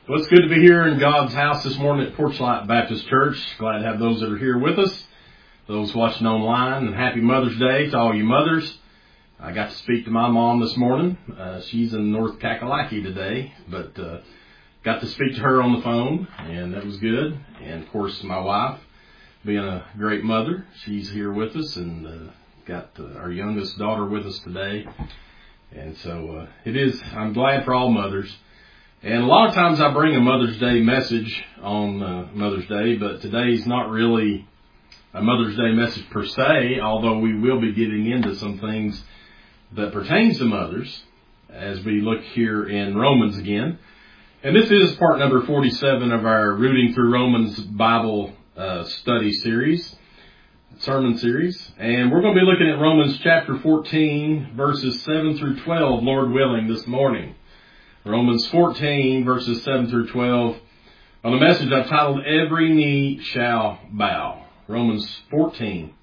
Well, it's good to be here in God's house this morning at Porchlight Baptist Church. Glad to have those that are here with us, those watching online, and happy Mother's Day to all you mothers. I got to speak to my mom this morning. She's in North Kakalaki today, but got to speak to her on the phone, and that was good. And, of course, my wife, being a great mother, she's here with us, and got our youngest daughter with us today. And so I'm glad for all mothers. And a lot of times I bring a Mother's Day message on Mother's Day, but today's not really a Mother's Day message per se, although we will be getting into some things that pertains to mothers as we look here in Romans again. And this is part number 47 of our Rooting Through Romans Bible study series, sermon series. And we're going to be looking at Romans chapter 14, verses 7 through 12, Lord willing, this morning. Romans 14, verses 7 through 12, on a message I've titled, Every Knee Shall Bow. Romans 14.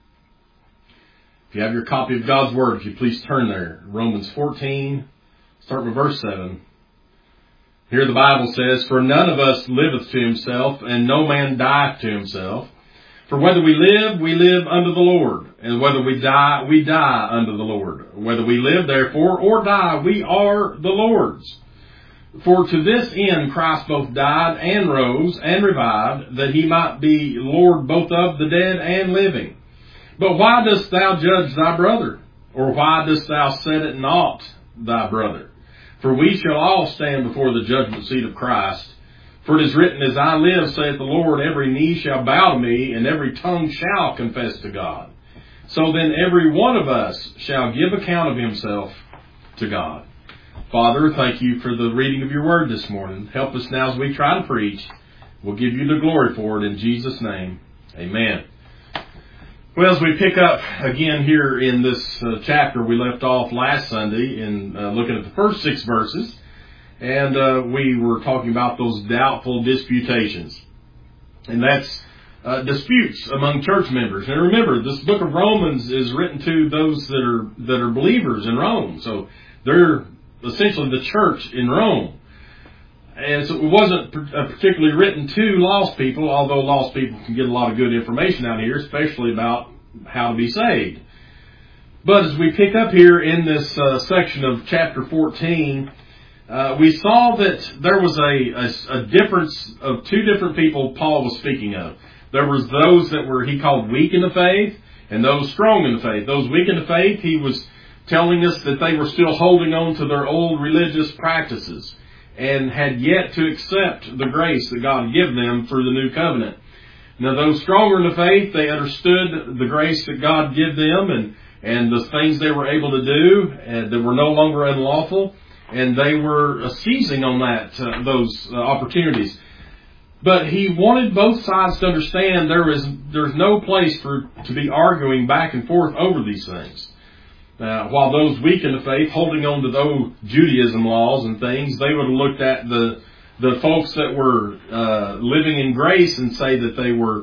If you have your copy of God's Word, if you please turn there. Romans 14, start with verse 7. Here the Bible says, For none of us liveth to himself, and no man dieth to himself. For whether we live unto the Lord, and whether we die unto the Lord. Whether we live, therefore, or die, we are the Lord's. For to this end Christ both died and rose and revived, that he might be Lord both of the dead and living. But why dost thou judge thy brother? Or why dost thou set at naught thy brother? For we shall all stand before the judgment seat of Christ. For it is written, As I live, saith the Lord, every knee shall bow to me, and every tongue shall confess to God. So then every one of us shall give account of himself to God. Father, thank you for the reading of your word this morning. Help us now as we try to preach. We'll give you the glory for it in Jesus' name. Amen. Well, as we pick up again here in this chapter, we left off last Sunday in looking at the first 6 verses. And we were talking about those doubtful disputations. And that's disputes among church members. And remember, this book of Romans is written to those that are believers in Rome. So they're essentially the church in Rome. And so it wasn't particularly written to lost people, although lost people can get a lot of good information out here, especially about how to be saved. But as we pick up here in this section of chapter 14, we saw that there was a difference of 2 different people Paul was speaking of. There was those that he called weak in the faith, and those strong in the faith. Those weak in the faith, he was telling us that they were still holding on to their old religious practices and had yet to accept the grace that God had given them through the new covenant. Now, those stronger in the faith, they understood the grace that God gave them and the things they were able to do that were no longer unlawful, and they were seizing on those opportunities. But he wanted both sides to understand there's no place to be arguing back and forth over these things. While those weak in the faith, holding on to those Judaism laws and things, they would have looked at the folks that were living in grace and say that they were,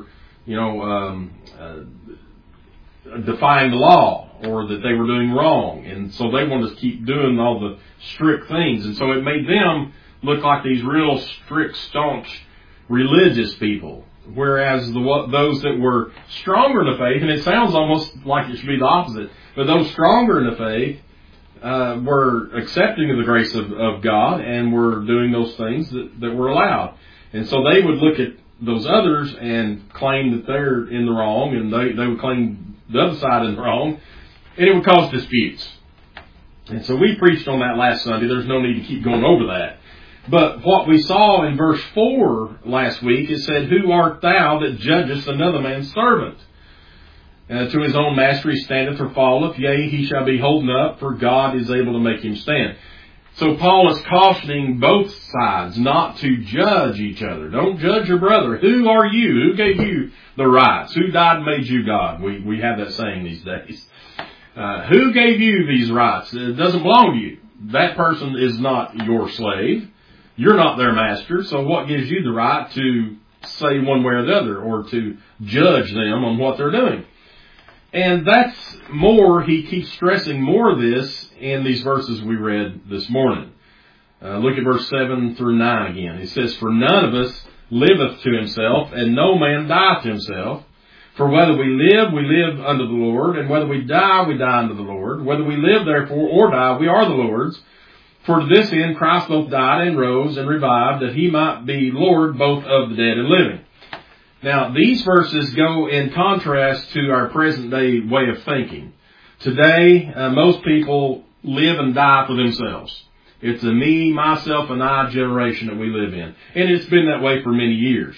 defying the law or that they were doing wrong. And so they wanted to keep doing all the strict things. And so it made them look like these real strict, staunch, religious people. Whereas those that were stronger in the faith, and it sounds almost like it should be the opposite, but those stronger in the faith were accepting of the grace of God and were doing those things that were allowed. And so they would look at those others and claim that they're in the wrong, and they would claim the other side is wrong, and it would cause disputes. And so we preached on that last Sunday. There's no need to keep going over that. But what we saw in verse 4 last week, it said, Who art thou that judgest another man's servant? To his own master he standeth or falleth, yea, he shall be holden up, for God is able to make him stand. So Paul is cautioning both sides not to judge each other. Don't judge your brother. Who are you? Who gave you the rights? Who died and made you God? We have that saying these days. Who gave you these rights? It doesn't belong to you. That person is not your slave. You're not their master, so what gives you the right to say one way or the other or to judge them on what they're doing? And that's more, he keeps stressing more of this in these verses we read this morning. Look at verse 7 through 9 again. It says, "For none of us liveth to himself, and no man dieth to himself. For whether we live unto the Lord, and whether we die unto the Lord. Whether we live therefore or die, we are the Lord's. For to this end Christ both died and rose and revived, that he might be Lord both of the dead and living." Now, these verses go in contrast to our present day way of thinking. Today, most people live and die for themselves. It's a me, myself, and I generation that we live in. And it's been that way for many years.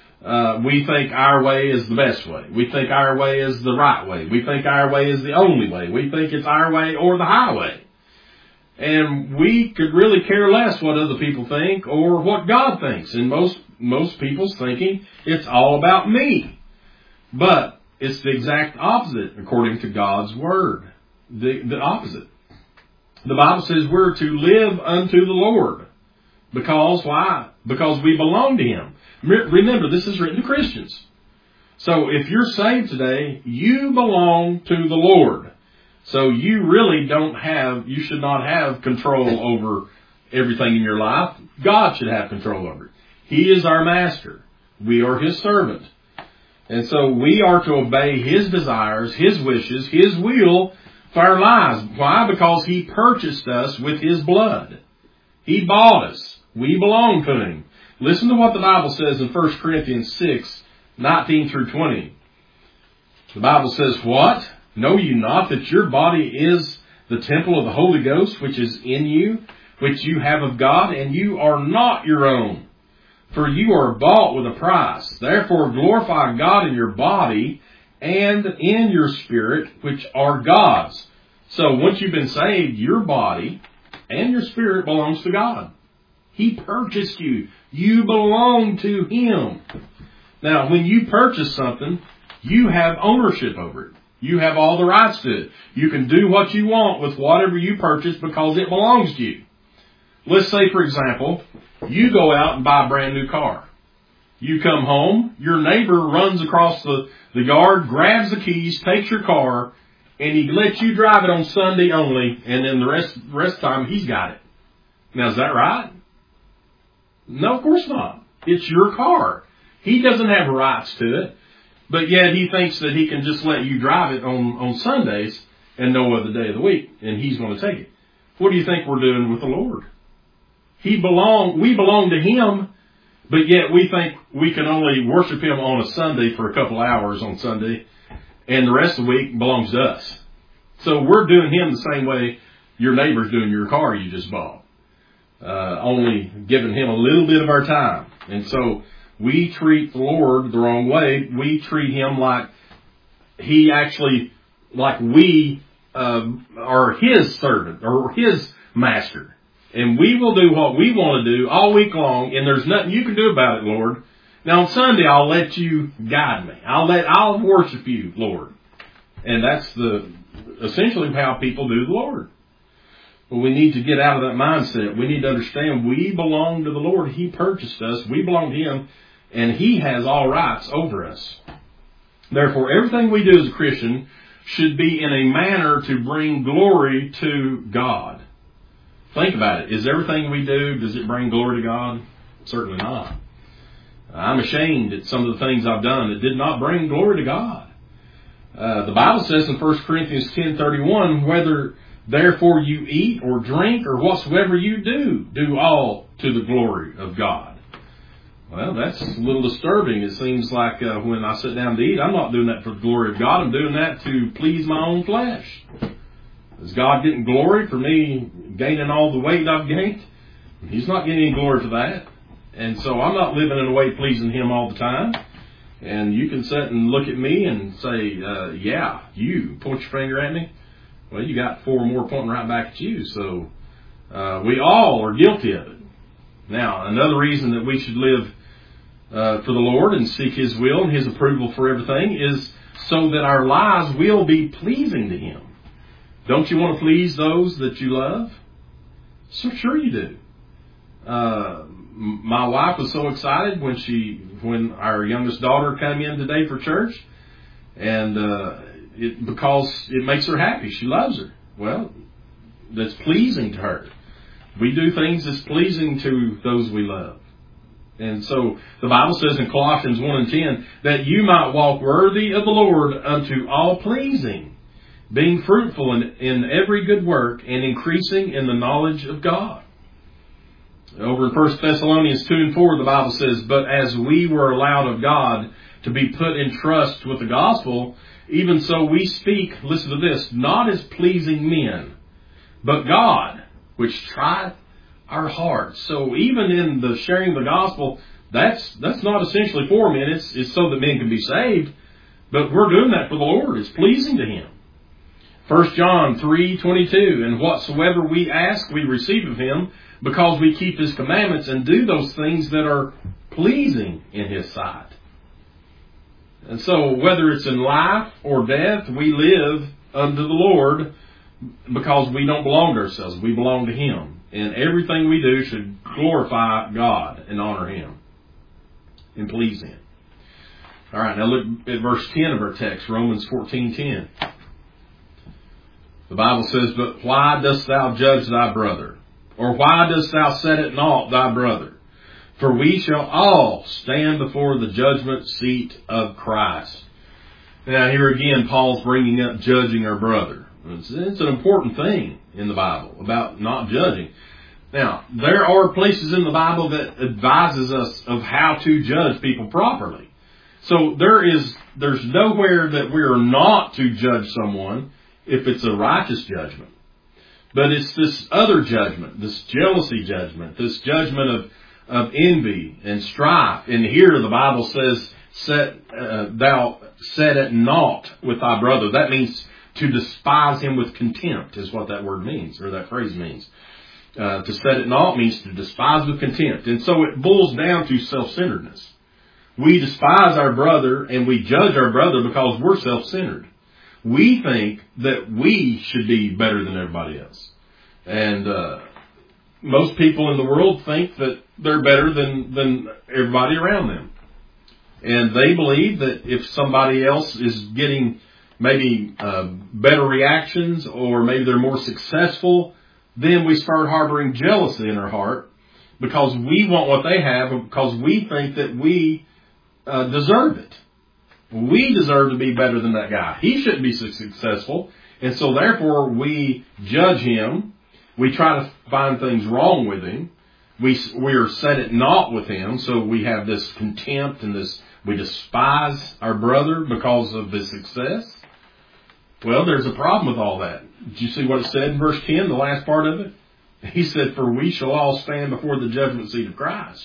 We think our way is the best way. We think our way is the right way. We think our way is the only way. We think it's our way or the highway. And we could really care less what other people think or what God thinks. In most people's thinking, it's all about me. But it's the exact opposite according to God's Word. The opposite. The Bible says we're to live unto the Lord. Because why? Because we belong to Him. Remember, this is written to Christians. So if you're saved today, you belong to the Lord. So you really you should not have control over everything in your life. God should have control over it. He is our master. We are His servant. And so we are to obey His desires, His wishes, His will for our lives. Why? Because He purchased us with His blood. He bought us. We belong to Him. Listen to what the Bible says in 1 Corinthians 6, 19 through 20. The Bible says, "What? Know you not that your body is the temple of the Holy Ghost, which is in you, which you have of God, and you are not your own? For you are bought with a price. Therefore glorify God in your body and in your spirit, which are God's." So once you've been saved, your body and your spirit belongs to God. He purchased you. You belong to Him. Now, when you purchase something, you have ownership over it. You have all the rights to it. You can do what you want with whatever you purchase because it belongs to you. Let's say, for example, you go out and buy a brand new car. You come home, your neighbor runs across the yard, grabs the keys, takes your car, and he lets you drive it on Sunday only, and then the rest of the time he's got it. Now, is that right? No, of course not. It's your car. He doesn't have rights to it. But yet he thinks that he can just let you drive it on Sundays and no other day of the week, and he's going to take it. What do you think we're doing with the Lord? We belong to Him, but yet we think we can only worship Him on a Sunday for a couple hours on Sunday, and the rest of the week belongs to us. So we're doing Him the same way your neighbor's doing your car you just bought, only giving Him a little bit of our time. And so we treat the Lord the wrong way. We treat Him like we are His servant or His master. And we will do what we want to do all week long, and there's nothing you can do about it, Lord. Now on Sunday, I'll let you guide me. I'll worship you, Lord. And that's essentially how people do the Lord. But we need to get out of that mindset. We need to understand we belong to the Lord. He purchased us. We belong to Him. And He has all rights over us. Therefore, everything we do as a Christian should be in a manner to bring glory to God. Think about it. Is everything we do, does it bring glory to God? Certainly not. I'm ashamed at some of the things I've done that did not bring glory to God. The Bible says in 1 Corinthians 10:31, "Whether therefore you eat or drink or whatsoever you do all to the glory of God." Well, that's a little disturbing. It seems like when I sit down to eat, I'm not doing that for the glory of God. I'm doing that to please my own flesh. Is God getting glory for me gaining all the weight I've gained? He's not getting any glory for that. And so I'm not living in a way pleasing Him all the time. And you can sit and look at me and say, yeah, you point your finger at me. Well, you got four more pointing right back at you. So we all are guilty of it. Now, another reason that we should live for the Lord and seek His will and His approval for everything is so that our lives will be pleasing to Him. Don't you want to please those that you love? So sure you do. My wife was so excited when our youngest daughter came in today for church, and because it makes her happy. She loves her. Well, that's pleasing to her. We do things that's pleasing to those we love. And so the Bible says in Colossians 1:10 that you might walk worthy of the Lord unto all pleasing, being fruitful in every good work and increasing in the knowledge of God. Over in 1 Thessalonians 2:4, the Bible says, but as we were allowed of God to be put in trust with the gospel, even so we speak, listen to this, not as pleasing men, but God, which trieth our hearts. So even in the sharing of the gospel, that's not essentially for men. It's so that men can be saved. But we're doing that for the Lord. It's pleasing to Him. 1 John 3:22, and whatsoever we ask, we receive of Him, because we keep His commandments and do those things that are pleasing in His sight. And so whether it's in life or death, we live unto the Lord because we don't belong to ourselves. We belong to Him. And everything we do should glorify God and honor Him and please Him. All right, now look at verse 10 of our text, Romans 14:10. The Bible says, but why dost thou judge thy brother? Or why dost thou set at naught thy brother? For we shall all stand before the judgment seat of Christ. Now here again, Paul's bringing up judging our brother. It's an important thing in the Bible about not judging. Now, there are places in the Bible that advises us of how to judge people properly. So there's nowhere that we are not to judge someone if it's a righteous judgment. But it's this other judgment, this jealousy judgment, this judgment of envy and strife. And here the Bible says, thou set at naught with thy brother. That means to despise him with contempt is what that word means, or that phrase means. To set at naught means to despise with contempt. And so it boils down to self-centeredness. We despise our brother and we judge our brother because we're self-centered. We think that we should be better than everybody else. And most people in the world think that they're better than everybody around them. And they believe that if somebody else is getting maybe better reactions, or maybe they're more successful, then we start harboring jealousy in our heart because we want what they have, because we think that we deserve it. We deserve to be better than that guy. He shouldn't be so successful. And so therefore we judge him. We try to find things wrong with him. We are set at naught with him. So we have this contempt and we despise our brother because of his success. Well, there's a problem with all that. Did you see what it said in verse 10, the last part of it? He said, for we shall all stand before the judgment seat of Christ.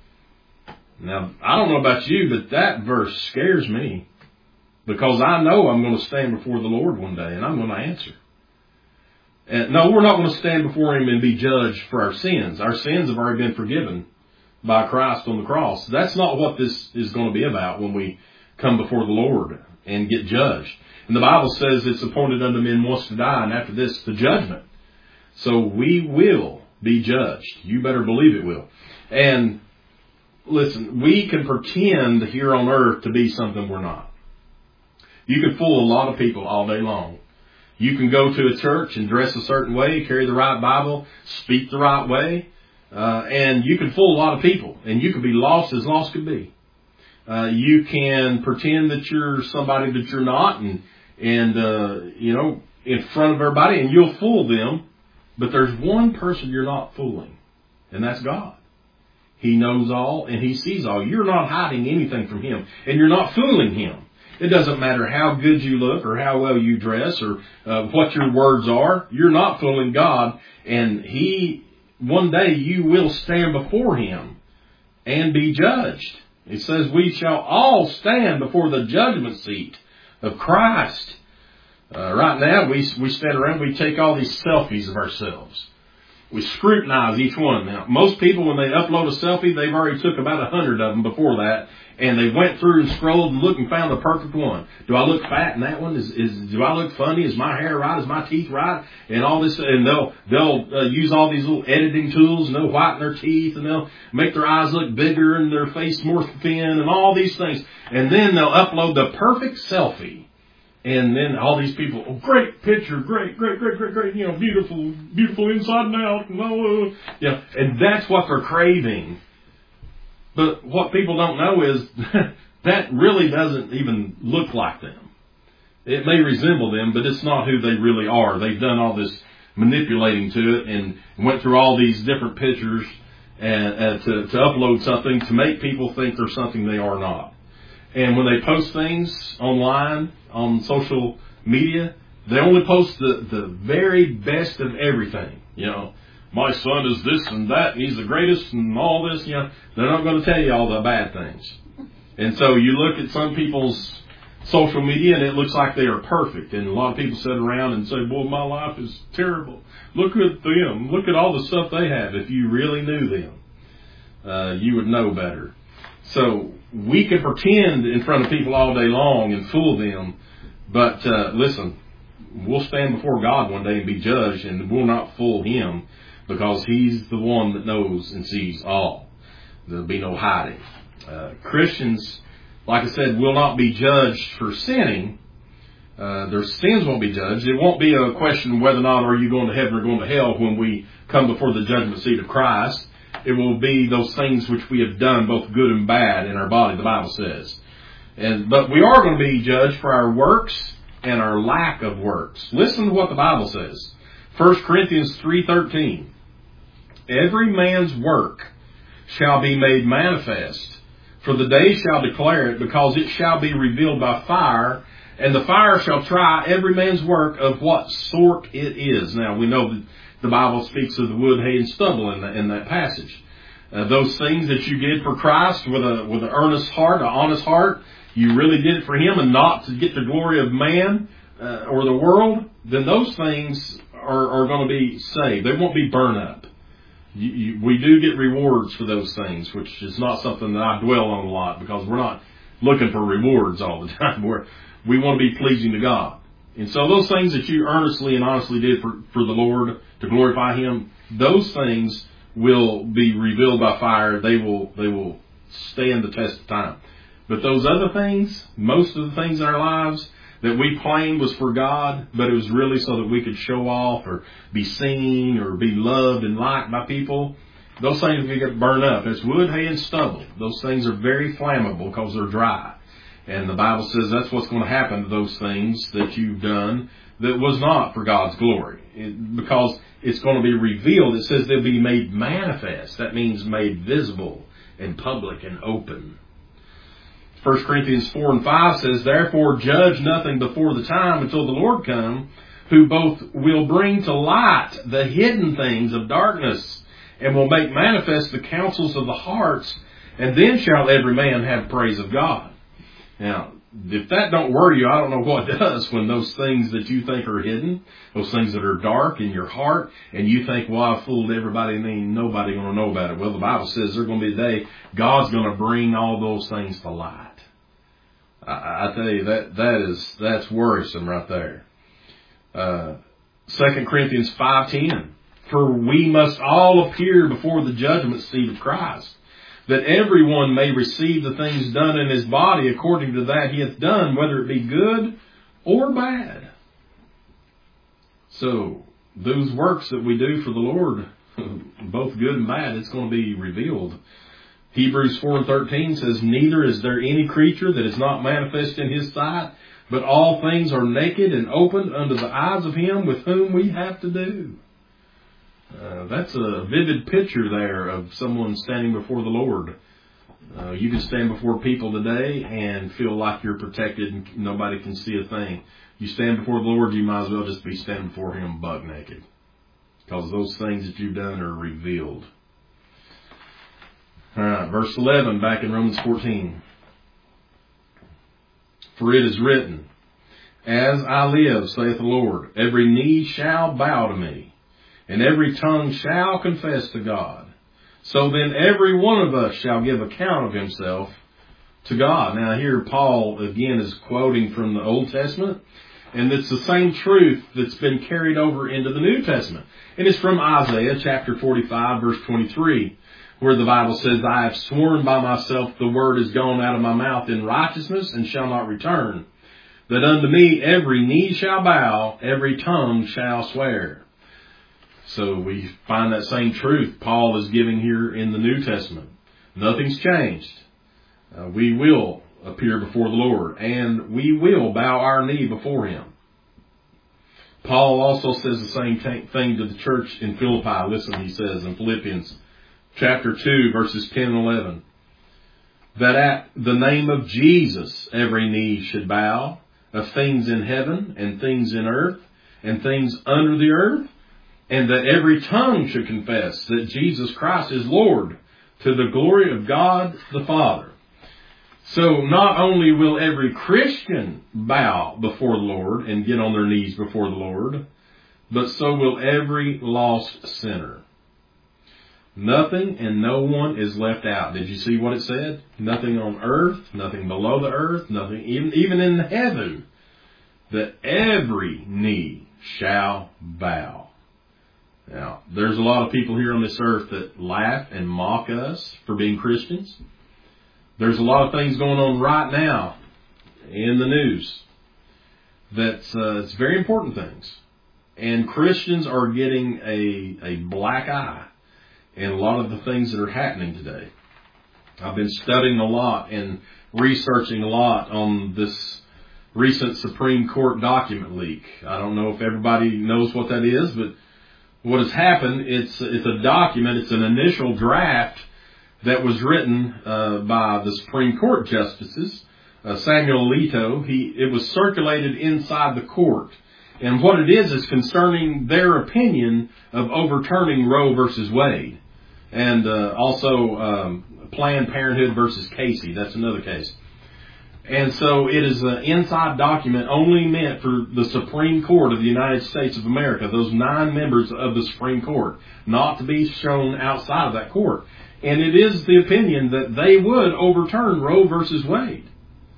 Now, I don't know about you, but that verse scares me. Because I know I'm going to stand before the Lord one day, and I'm going to answer. And no, we're not going to stand before Him and be judged for our sins. Our sins have already been forgiven by Christ on the cross. That's not what this is going to be about when we come before the Lord and get judged. And the Bible says it's appointed unto men once to die, and after this, the judgment. So we will be judged. You better believe it will. And listen, we can pretend here on earth to be something we're not. You can fool a lot of people all day long. You can go to a church and dress a certain way, carry the right Bible, speak the right way, and you can fool a lot of people. And you can be lost as lost could be. You can pretend that you're somebody that you're not, and in front of everybody, and you'll fool them. But there's one person you're not fooling, and that's God. He knows all, and He sees all. You're not hiding anything from Him, and you're not fooling Him. It doesn't matter how good you look, or how well you dress, or what your words are. You're not fooling God, and one day you will stand before Him and be judged. It says we shall all stand before the judgment seat of Christ. Right now, we stand around, we take all these selfies of ourselves. We scrutinize each one. Now, most people, when they upload a selfie, they've already took about 100 of them before that, and they went through and scrolled and looked and found the perfect one. Do I look fat in that one? Do I look funny? Is my hair right? Is my teeth right? And all this, and they'll use all these little editing tools, and they'll whiten their teeth, and they'll make their eyes look bigger and their face more thin, and all these things. And then they'll upload the perfect selfie. And then all these people, oh, great picture, great, beautiful inside and out. And that's what they're craving. But what people don't know is that really doesn't even look like them. It may resemble them, but it's not who they really are. They've done all this manipulating to it and went through all these different pictures and to upload something to make people think they're something they are not. And when they post things online, on social media, they only post the very best of everything. My son is this and that, and he's the greatest and all this. They're not going to tell you all the bad things. And so you look at some people's social media and it looks like they are perfect. And a lot of people sit around and say, boy, my life is terrible. Look at them. Look at all the stuff they have. If you really knew them, you would know better. So we can pretend in front of people all day long and fool them. But listen, we'll stand before God one day and be judged, and we'll not fool Him because He's the one that knows and sees all. There'll be no hiding. Christians, like I said, will not be judged for sinning. Their sins won't be judged. It won't be a question of whether or not are you going to heaven or going to hell when we come before the judgment seat of Christ. It will be those things which we have done, both good and bad, in our body, the Bible says. But we are going to be judged for our works and our lack of works. Listen to what the Bible says. 1 Corinthians 3:13. Every man's work shall be made manifest, for the day shall declare it, because it shall be revealed by fire, and the fire shall try every man's work of what sort it is. Now, we know that the Bible speaks of the wood, hay, and stubble in that passage. Those things that you did for Christ with an earnest heart, an honest heart, you really did it for Him and not to get the glory of man or the world, then those things are going to be saved. They won't be burned up. We do get rewards for those things, which is not something that I dwell on a lot because we're not looking for rewards all the time. We want to be pleasing to God. And so those things that you earnestly and honestly did for the Lord to glorify Him, those things will be revealed by fire. They will stand the test of time. But those other things, most of the things in our lives that we claimed was for God, but it was really so that we could show off or be seen or be loved and liked by people, those things will get burned up. It's wood, hay, and stubble. Those things are very flammable because they're dry. And the Bible says that's what's going to happen to those things that you've done that was not for God's glory. Because it's going to be revealed. It says they'll be made manifest. That means made visible and public and open. 1 Corinthians 4:5 says, therefore judge nothing before the time until the Lord come, who both will bring to light the hidden things of darkness and will make manifest the counsels of the hearts, and then shall every man have praise of God. Now, if that don't worry you, I don't know what does when those things that you think are hidden, those things that are dark in your heart, and you think, well, I've fooled everybody and ain't nobody going to know about it. Well, the Bible says there's going to be a day God's going to bring all those things to light. I tell you, that's worrisome right there. 2 Corinthians 5:10. For we must all appear before the judgment seat of Christ, that everyone may receive the things done in his body according to that he hath done, whether it be good or bad. So, those works that we do for the Lord, both good and bad, it's going to be revealed. Hebrews 4:13 says, neither is there any creature that is not manifest in His sight, but all things are naked and opened unto the eyes of Him with whom we have to do. That's a vivid picture there of someone standing before the Lord. You can stand before people today and feel like you're protected and nobody can see a thing. You stand before the Lord, you might as well just be standing before Him buck naked, because those things that you've done are revealed. All right, verse 11, back in Romans 14. For it is written, as I live, saith the Lord, every knee shall bow to me, and every tongue shall confess to God. So then every one of us shall give account of himself to God. Now here Paul again is quoting from the Old Testament, and it's the same truth that's been carried over into the New Testament. And it's from Isaiah chapter 45, verse 23. Where the Bible says, I have sworn by myself, the word is gone out of my mouth in righteousness and shall not return. that unto me every knee shall bow, every tongue shall swear. So we find that same truth Paul is giving here in the New Testament. Nothing's changed. We will appear before the Lord, and we will bow our knee before Him. Paul also says the same thing to the church in Philippi. Listen, he says in Philippians chapter 2, verses 10 and 11, that at the name of Jesus every knee should bow, of things in heaven and things in earth and things under the earth, and that every tongue should confess that Jesus Christ is Lord, to the glory of God the Father. So not only will every Christian bow before the Lord and get on their knees before the Lord, but so will every lost sinner. Nothing and no one is left out. Did you see what it said? Nothing on earth, nothing below the earth, nothing even in heaven, that every knee shall bow. Now, there's a lot of people here on this earth that laugh and mock us for being Christians. There's a lot of things going on right now in the news that's it's very important things. And Christians are getting a black eye in a lot of the things that are happening today. I've been studying a lot and researching a lot on this recent Supreme Court document leak. I don't know if everybody knows what that is, but what has happened, it's a document, it's an initial draft that was written by the Supreme Court justices, Samuel Alito. It was circulated inside the court. And what it is concerning their opinion of overturning Roe versus Wade. And also Planned Parenthood versus Casey. That's another case. And so it is an inside document only meant for the Supreme Court of the United States of America, those 9 members of the Supreme Court, not to be shown outside of that court. And it is the opinion that they would overturn Roe versus Wade.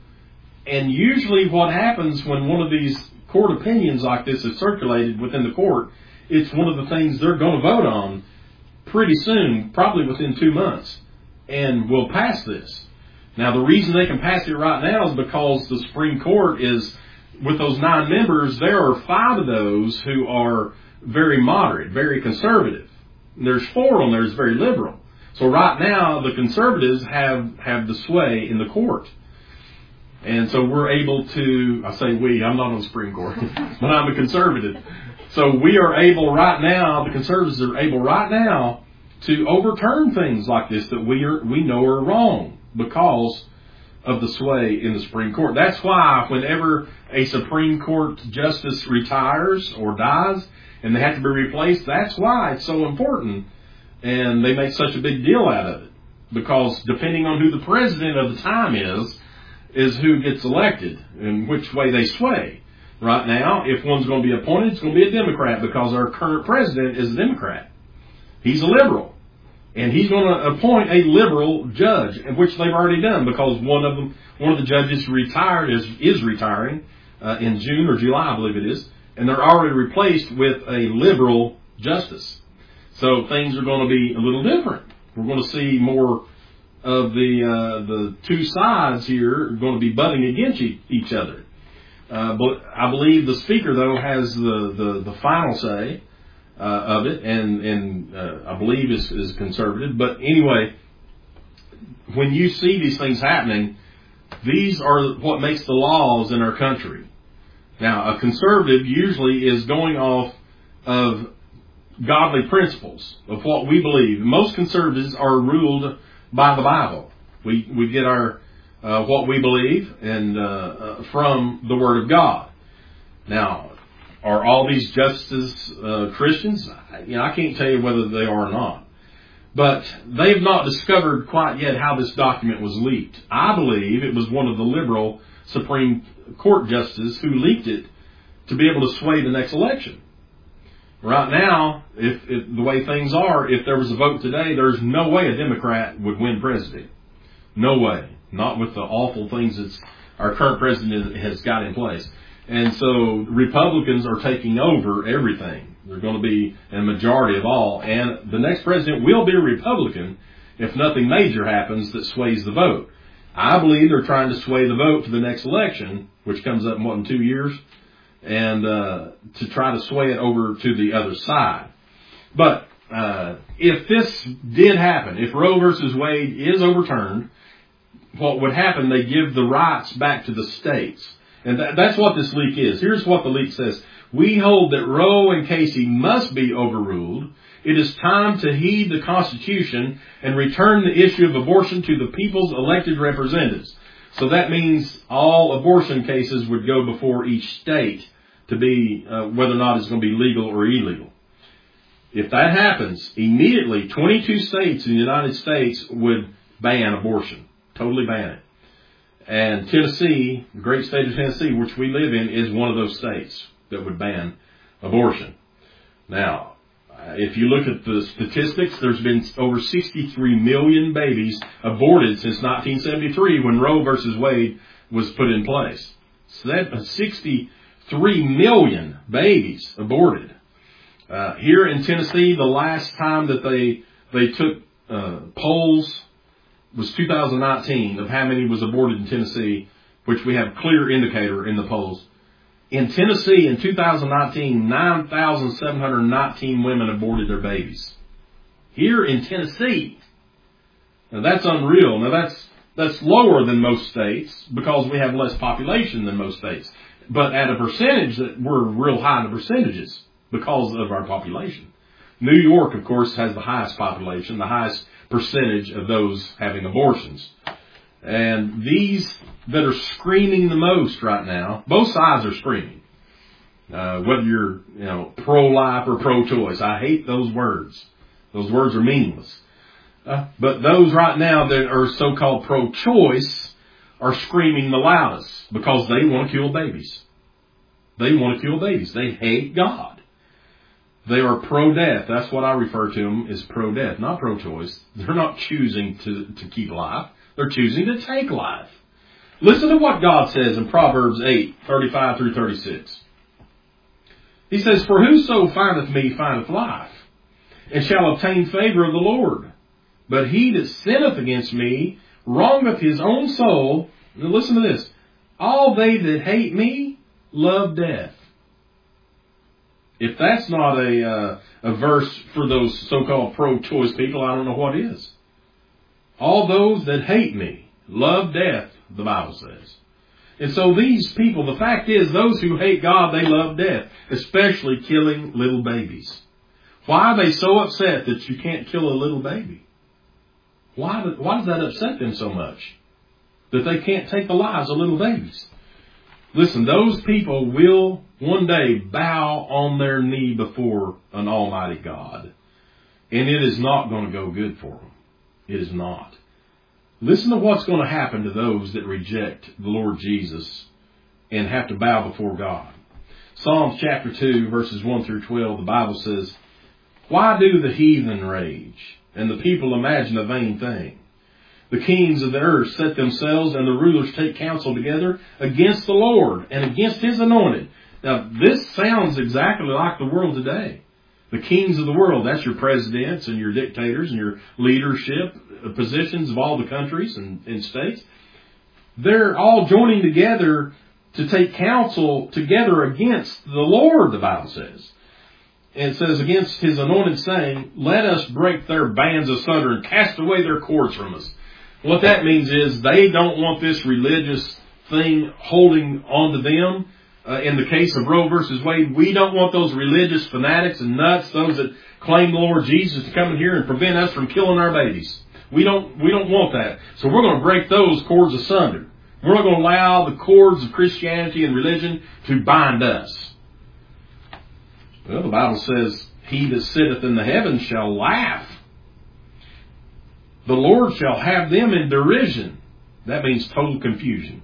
And usually what happens when one of these court opinions like this is circulated within the court, it's one of the things they're going to vote on pretty soon, probably within 2 months, and will pass this. Now, the reason they can pass it right now is because the Supreme Court is, with those 9 members, there are 5 of those who are very moderate, very conservative. And there's 4 on there that's very liberal. So right now, the conservatives have the sway in the court. And so we're able to, I say we, I'm not on the Supreme Court, but I'm a conservative. So we are able right now, the conservatives are able right now to overturn things like this that we know are wrong because of the sway in the Supreme Court. That's why whenever a Supreme Court justice retires or dies and they have to be replaced, that's why it's so important. And they make such a big deal out of it. Because depending on who the president of the time is who gets elected and which way they sway. Right now, if one's going to be appointed, it's going to be a Democrat because our current president is a Democrat. He's a liberal. And he's going to appoint a liberal judge, which they've already done because one of the judges retired is retiring in June or July, I believe it is. And they're already replaced with a liberal justice. So things are going to be a little different. We're going to see more of the 2 sides here are going to be butting against each other. But I believe the speaker, though, has the final say of it, and I believe is conservative. But anyway, when you see these things happening, these are what makes the laws in our country. Now, a conservative usually is going off of godly principles of what we believe. Most conservatives are ruled by the Bible. We get our what we believe and from the Word of God. Now, are all these justices Christians? I can't tell you whether they are or not. But they've not discovered quite yet how this document was leaked. I believe it was one of the liberal Supreme Court justices who leaked it to be able to sway the next election. Right now, if the way things are, if there was a vote today, there's no way a Democrat would win president. No way. Not with the awful things that our current president has got in place. And so Republicans are taking over everything. They're going to be a majority of all. And the next president will be a Republican if nothing major happens that sways the vote. I believe they're trying to sway the vote for the next election, which comes up in 2 years, and to try to sway it over to the other side. But if this did happen, if Roe versus Wade is overturned, what would happen, they give the rights back to the states. And that's what this leak is. Here's what the leak says. We hold that Roe and Casey must be overruled. It is time to heed the Constitution and return the issue of abortion to the people's elected representatives. So that means all abortion cases would go before each state to be whether or not it's going to be legal or illegal. If that happens, immediately 22 states in the United States would ban abortion. Totally ban it. And Tennessee, the great state of Tennessee, which we live in, is one of those states that would ban abortion. Now, if you look at the statistics, there's been over 63 million babies aborted since 1973 when Roe versus Wade was put in place. So that's 63 million babies aborted. Here in Tennessee, the last time that they took polls was 2019 of how many was aborted in Tennessee, which we have clear indicator in the polls. In Tennessee, in 2019, 9,719 women aborted their babies. Here in Tennessee. Now that's unreal. Now that's lower than most states because we have less population than most states. But at a percentage, that we're real high in the percentages because of our population. New York, of course, has the highest population, the highest percentage of those having abortions. And these that are screaming the most right now, both sides are screaming. Whether you're, pro-life or pro-choice. I hate those words. Those words are meaningless. But those right now that are so-called pro-choice are screaming the loudest because they want to kill babies. They want to kill babies. They hate God. They are pro-death. That's what I refer to them as pro-death, not pro-choice. They're not choosing to keep life. They're choosing to take life. Listen to what God says in Proverbs 8:35 through 36. He says, "For whoso findeth me findeth life, and shall obtain favor of the Lord. But he that sinneth against me wrongeth his own soul." Now listen to this. "All they that hate me love death." If that's not a verse for those so-called pro-choice people, I don't know what is. "All those that hate me love death," the Bible says. And so these people, the fact is, those who hate God, they love death, especially killing little babies. Why are they so upset that you can't kill a little baby? Why does that upset them so much? That they can't take the lives of little babies? Listen, those people will one day bow on their knee before an almighty God. And it is not going to go good for them. It is not. Listen to what's going to happen to those that reject the Lord Jesus and have to bow before God. Psalms chapter 2, verses 1 through 12, the Bible says, "Why do the heathen rage, and the people imagine a vain thing? The kings of the earth set themselves, and the rulers take counsel together against the Lord and against His anointed." Now, this sounds exactly like the world today. The kings of the world, that's your presidents and your dictators and your leadership positions of all the countries and states. They're all joining together to take counsel together against the Lord, the Bible says. And it says, against His anointed, saying, "Let us break their bands asunder and cast away their cords from us." What that means is they don't want this religious thing holding on to them. In the case of Roe versus Wade, we don't want those religious fanatics and nuts, those that claim the Lord Jesus, to come in here and prevent us from killing our babies. We don't want that. So we're going to break those cords asunder. We're not going to allow the cords of Christianity and religion to bind us. Well, the Bible says, "He that sitteth in the heavens shall laugh. The Lord shall have them in derision." That means total confusion.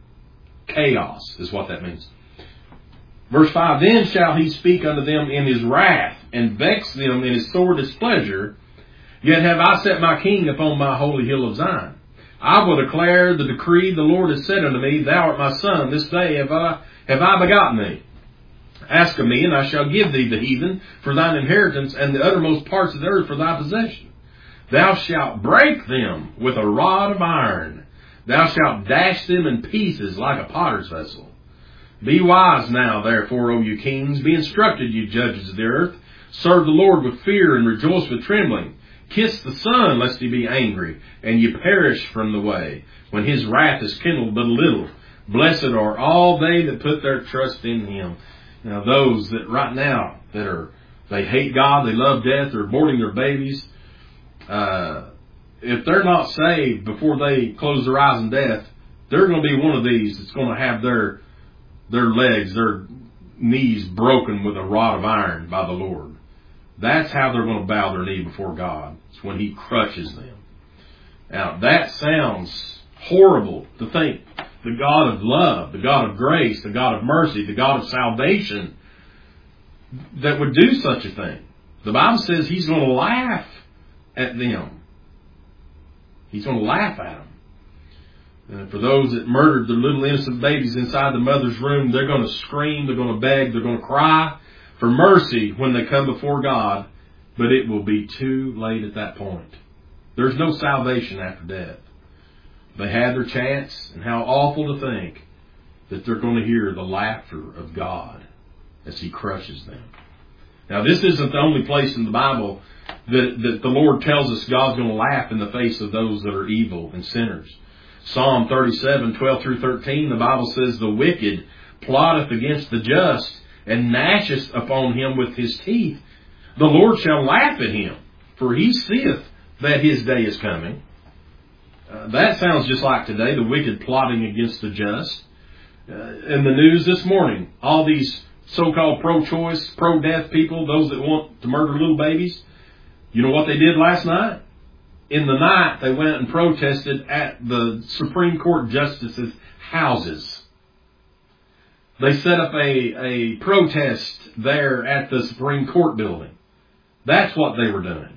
Chaos is what that means. Verse 5, "Then shall He speak unto them in His wrath, and vex them in His sore displeasure. Yet have I set my king upon my holy hill of Zion. I will declare the decree the Lord has said unto me, Thou art my son, this day have I begotten thee. Ask of me, and I shall give thee the heathen for thine inheritance, and the uttermost parts of the earth for thy possession. Thou shalt break them with a rod of iron. Thou shalt dash them in pieces like a potter's vessel. Be wise now, therefore, O you kings. Be instructed, you judges of the earth. Serve the Lord with fear and rejoice with trembling. Kiss the Son, lest he be angry, and ye perish from the way, when his wrath is kindled but a little. Blessed are all they that put their trust in him. Now, those that right now they hate God, they love death, they're aborting their babies. If they're not saved before they close their eyes in death, they're going to be one of these that's going to have their legs, their knees broken with a rod of iron by the Lord. That's how they're going to bow their knee before God. It's when he crushes them. Now, that sounds horrible to think. The God of love, the God of grace, the God of mercy, the God of salvation that would do such a thing. The Bible says he's going to laugh at them. He's going to laugh at them. And for those that murdered their little innocent babies inside the mother's room, they're going to scream, they're going to beg, they're going to cry for mercy when they come before God. But it will be too late at that point. There's no salvation after death. They had their chance, and how awful to think that they're going to hear the laughter of God as he crushes them. Now, this isn't the only place in the Bible that the Lord tells us God's going to laugh in the face of those that are evil and sinners. Psalm 37, 12 through 13, the Bible says, the wicked plotteth against the just, and gnasheth upon him with his teeth. The Lord shall laugh at him, for he seeth that his day is coming. That sounds just like today, the wicked plotting against the just. In the news this morning, all these so-called pro-choice, pro-death people, those that want to murder little babies, you know what they did last night? In the night, they went and protested at the Supreme Court justices' houses. They set up a protest there at the Supreme Court building. That's what they were doing.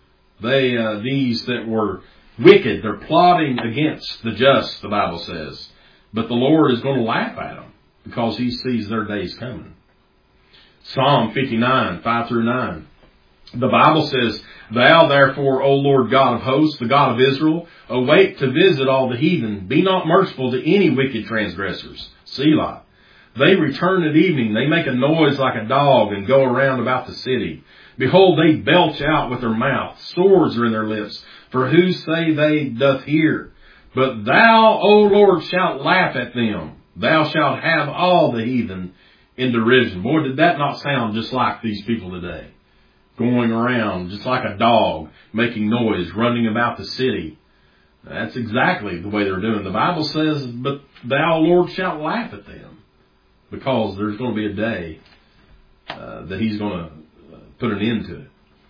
These that were wicked, they're plotting against the just, the Bible says. But the Lord is going to laugh at them because he sees their days coming. Psalm 59, 5 through 9. The Bible says, Thou therefore, O Lord God of hosts, the God of Israel, await to visit all the heathen. Be not merciful to any wicked transgressors. Selah. They return at evening. They make a noise like a dog and go around about the city. Behold, they belch out with their mouth. Swords are in their lips. For whose say they doth hear? But thou, O Lord, shalt laugh at them. Thou shalt have all the heathen in derision. Boy, did that not sound just like these people today. Going around just like a dog, making noise, running about the city. That's exactly the way they're doing. The Bible says, but thou, Lord, shalt laugh at them. Because there's going to be a day that he's going to put an end to it.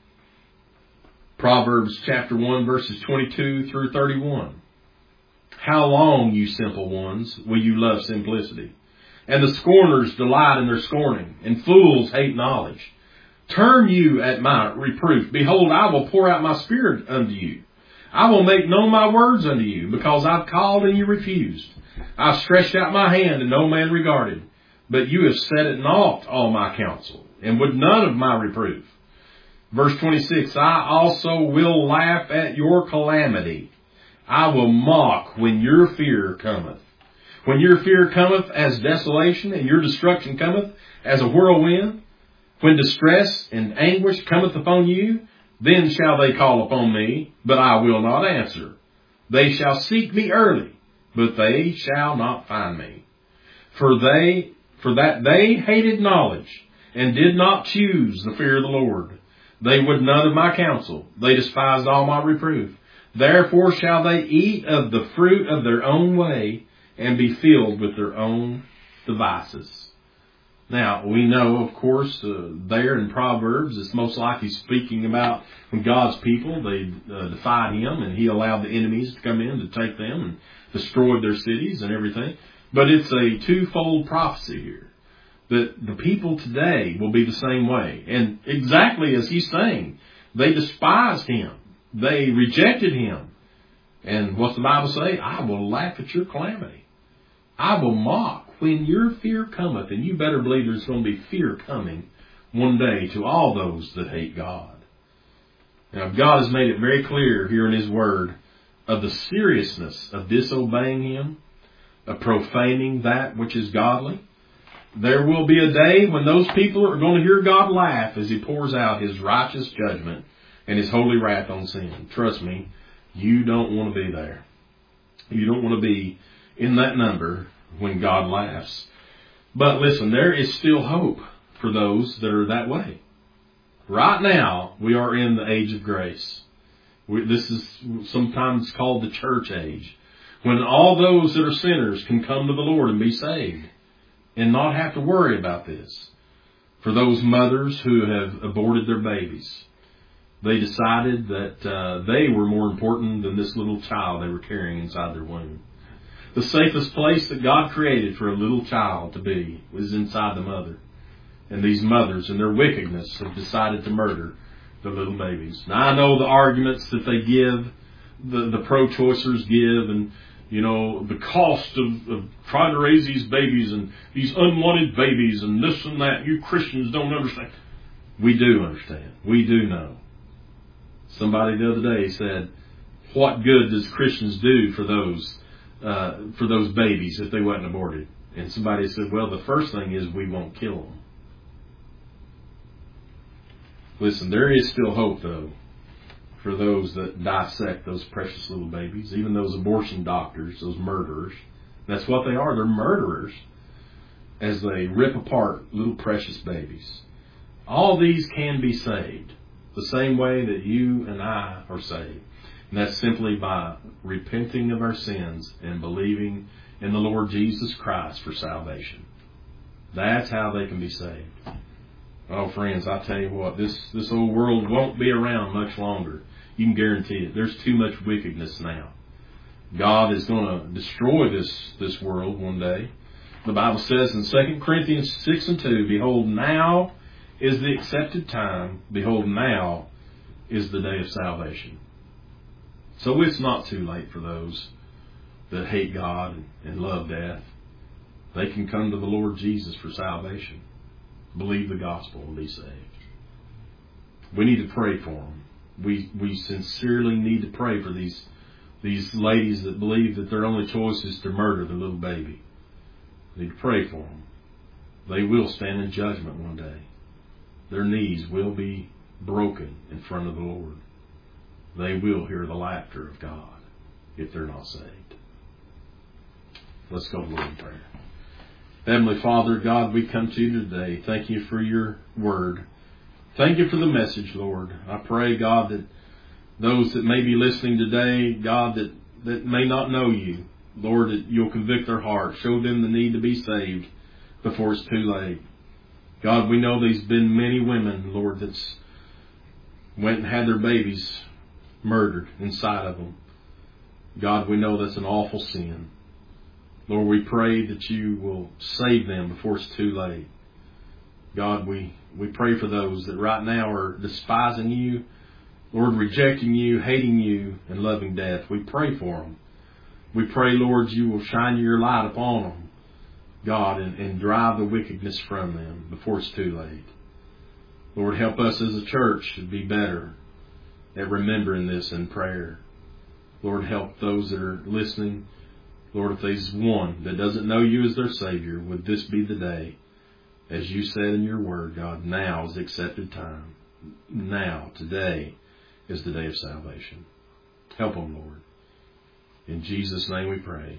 Proverbs chapter 1, verses 22 through 31. How long, you simple ones, will you love simplicity? And the scorners delight in their scorning, and fools hate knowledge. Turn you at my reproof. Behold, I will pour out my spirit unto you. I will make known my words unto you, because I've called and you refused. I stretched out my hand and no man regarded. But you have set at naught all my counsel, and would none of my reproof. Verse 26, I also will laugh at your calamity. I will mock when your fear cometh. When your fear cometh as desolation, and your destruction cometh as a whirlwind, when distress and anguish cometh upon you, then shall they call upon me, but I will not answer. They shall seek me early, but they shall not find me. For that they hated knowledge, and did not choose the fear of the Lord. They would none of my counsel. They despised all my reproof. Therefore shall they eat of the fruit of their own way, and be filled with their own devices. Now, we know, of course, there in Proverbs, it's most likely speaking about when God's people, they defied him, and he allowed the enemies to come in to take them and destroyed their cities and everything. But it's a twofold prophecy here, that the people today will be the same way. And exactly as he's saying, they despised him. They rejected him. And what's the Bible say? I will laugh at your calamity. I will mock when your fear cometh. And you better believe there's going to be fear coming one day to all those that hate God. Now, God has made it very clear here in his word of the seriousness of disobeying Him, of profaning that which is godly. There will be a day when those people are going to hear God laugh as He pours out His righteous judgment and His holy wrath on sin. Trust me, you don't want to be there. You don't want to be in that number when God laughs. But listen, there is still hope for those that are that way. Right now, we are in the age of grace. This is sometimes called the church age, when all those that are sinners can come to the Lord and be saved and not have to worry about this. For those mothers who have aborted their babies, they decided that they were more important than this little child they were carrying inside their womb. The safest place that God created for a little child to be was inside the mother. And these mothers, in their wickedness, have decided to murder the little babies. Now, I know the arguments that they give, the pro-choicers give, and the cost of trying to raise these babies and these unwanted babies and this and that. You Christians don't understand. We do understand. We do know. Somebody the other day said, what good does Christians do for those babies if they wasn't aborted? And somebody said, well, the first thing is we won't kill them. Listen, there is still hope, though, for those that dissect those precious little babies, even those abortion doctors, those murderers. That's what they are. They're murderers as they rip apart little precious babies. All these can be saved the same way that you and I are saved. And that's simply by repenting of our sins and believing in the Lord Jesus Christ for salvation. That's how they can be saved. Oh, friends, I tell you what, this old world won't be around much longer. You can guarantee it. There's too much wickedness now. God is going to destroy this world one day. The Bible says in 2 Corinthians 6:2, behold, now is the accepted time. Behold, now is the day of salvation. So it's not too late for those that hate God and love death. They can come to the Lord Jesus for salvation. Believe the gospel and be saved. We need to pray for them. We sincerely need to pray for these ladies that believe that their only choice is to murder the little baby. We need to pray for them. They will stand in judgment one day. Their knees will be broken in front of the Lord. They will hear the laughter of God if they're not saved. Let's go to the Lord in prayer. Heavenly Father, God, we come to you today. Thank you for your word. Thank you for the message, Lord. I pray, God, that those that may be listening today, God, that may not know you, Lord, that you'll convict their heart. Show them the need to be saved before it's too late. God, we know there's been many women, Lord, that's went and had their babies murdered inside of them. God, we know that's an awful sin. Lord, we pray that you will save them before it's too late. God, we pray for those that right now are despising you, Lord, rejecting you, hating you, and loving death. We pray for them. We pray, Lord, you will shine your light upon them, God, and drive the wickedness from them before it's too late. Lord, help us as a church to be better at remembering this in prayer. Lord, help those that are listening. Lord, if there's one that doesn't know you as their Savior, would this be the day, as you said in your word, God, now is the accepted time. Now, today, is the day of salvation. Help them, Lord. In Jesus' name we pray.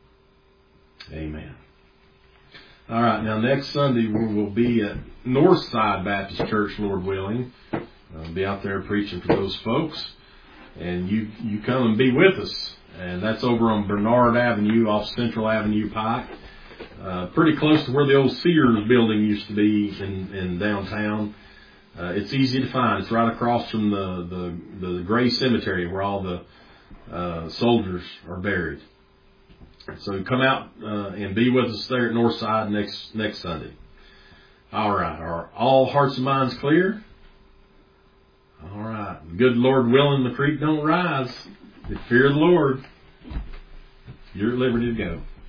Amen. All right, now next Sunday we'll be at Northside Baptist Church, Lord willing. I'll be out there preaching for those folks. And you come and be with us. And that's over on Bernard Avenue off Central Avenue Pike. Pretty close to where the old Sears building used to be in downtown. It's easy to find. It's right across from the Gray Cemetery where all the soldiers are buried. So come out and be with us there at Northside next Sunday. All right. Are all hearts and minds clear? All right. Good Lord willing, the creek don't rise. If fear of the Lord, you're at liberty to go.